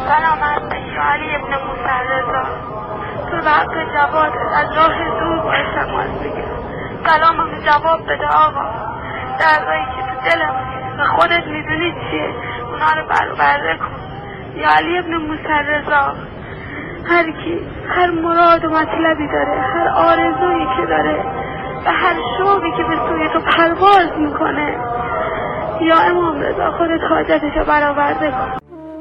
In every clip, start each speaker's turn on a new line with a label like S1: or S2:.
S1: سلام علیکم علی ابن موسی رضا. تو وقت جواد از راه دور باید تماس بگیرم. سلامم جواب بده آقا. دردایی که تو دلم و خودت میدونی چیه اونا رو برآورده کن یا علی ابن موسی رضا. هر کی هر مراد و مطلبی داره، هر آرزویی که داره و هر شوقی که به سوی تو پرواز میکنه، یا امام رضا خودت حاجتشو برآورده کن.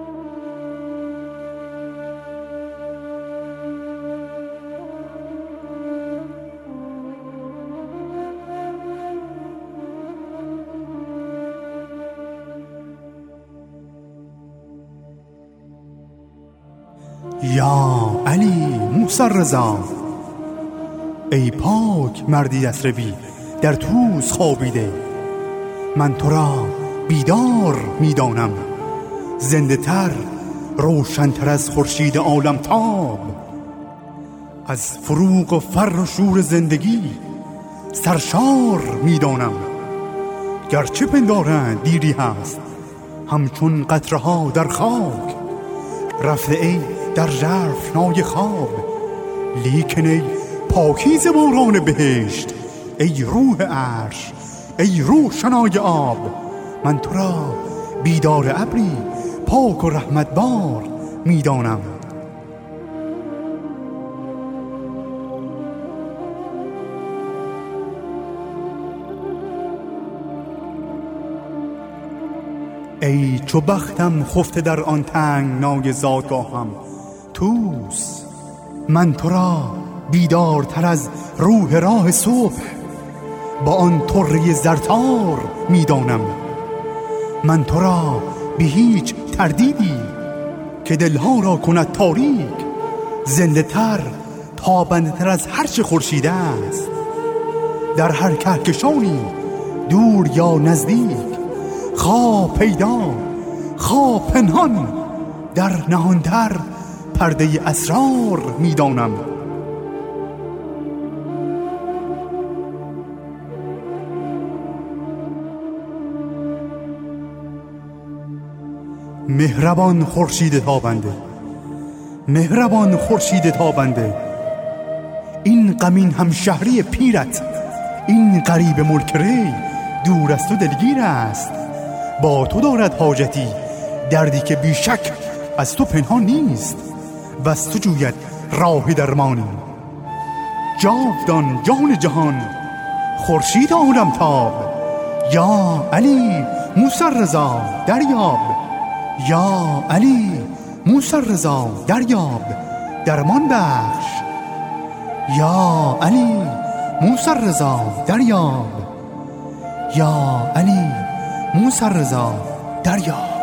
S2: یا علی موسی رضا، ای پاک مردی یثربی در طوس خوابیده، من تو را بیدار میدانم، زنده تر روشن‌تر از خورشید عالم تاب. از فروغ و فر و شور زندگی سرشار میدانم، گرچه پندارند دیری هست همچون قطره‌ها در خاک. رفته ای در ژرفنای خواب، لیکن ای پاکیزه باران بهشت، ای روح عرش، ای روشنای آب. من تو را بیدار ابری پاک و رحمت بار میدانم. ای چو بختم خفته در آن تنگنای زادگاهم طوس، من تو را بیدارتر از روح راه صبح با آن طره زرتار میدانم. من تو را بی هیچ تردیدی که دلها را کند تاریک، زنده تر تابنده تر از هر چه خورشید است. در هر کهکشانی دور یا نزدیک، خواه پیدا خواه پنهان، در نهانتر پرده اسرار میدانم. مهربان خورشید تابنده، مهربان خورشید تابنده، این غمین همشهری پیرت، این غریب ملک ری دور از تو دلگیر است. با تو دارد حاجتی دردی که بیشک از تو پنهان نیست، و از تو جوید راه درمانی. جاودان جان جهان خورشید عالم تاب، یا علی موسی رضا دریاب، یا علی موسی رضا دریاب درمان بخش، یا علی موسی رضا دریاب، یا علی موسی رضا دریاب.